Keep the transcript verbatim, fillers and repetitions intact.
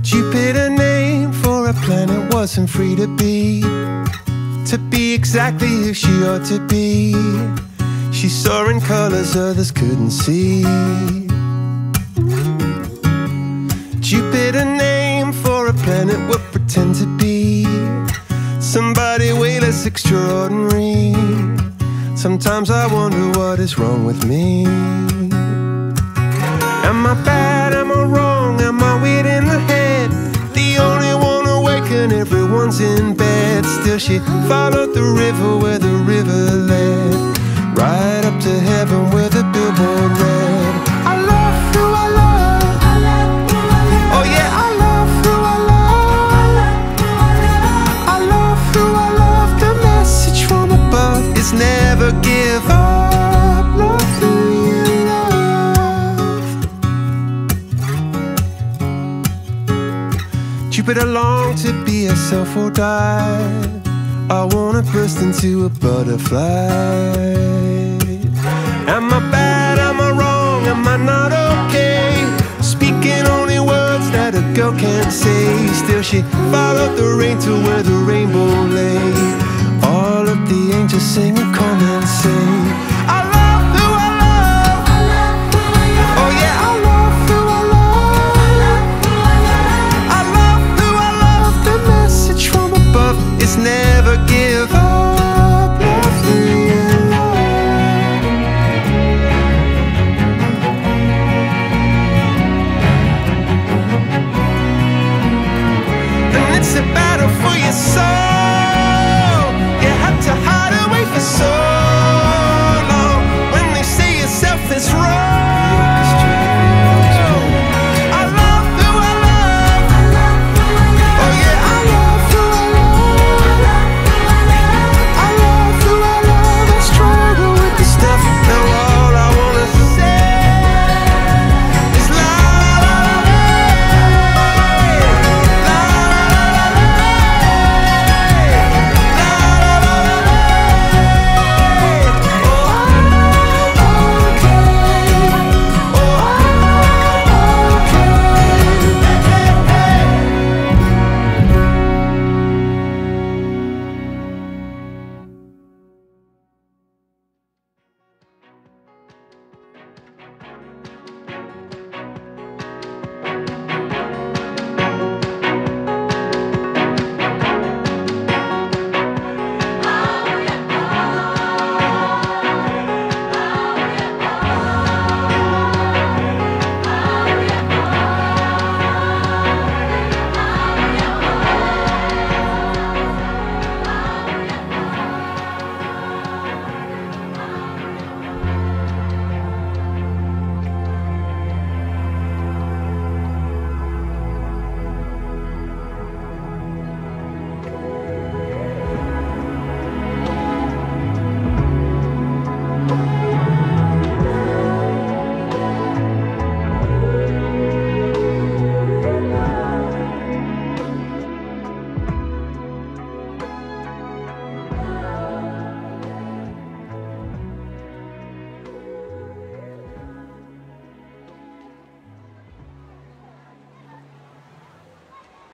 Jupiter named for a planet wasn't free to be, to be exactly who she ought to be. She saw in colors others couldn't see. Jupiter named for a planet would pretend to be somebody way less extraordinary. Sometimes I wonder what is wrong with me. Am I bad? Am I wrong? Am I weird in the head? The only one awake and everyone's in bed. Still she followed the river where the river led, right up to heaven where the billboard read, I love who I love. Oh yeah, I love who I love. I love who I love. The message from above is never give up. Love who you love. Jupiter longed to be herself or die. I wanna burst into a butterfly. Am I bad? Am I wrong? Am I not okay? Speaking only words that a girl can't say. Still she followed the rain to where the rainbow lay. All of the angels sing and come and say,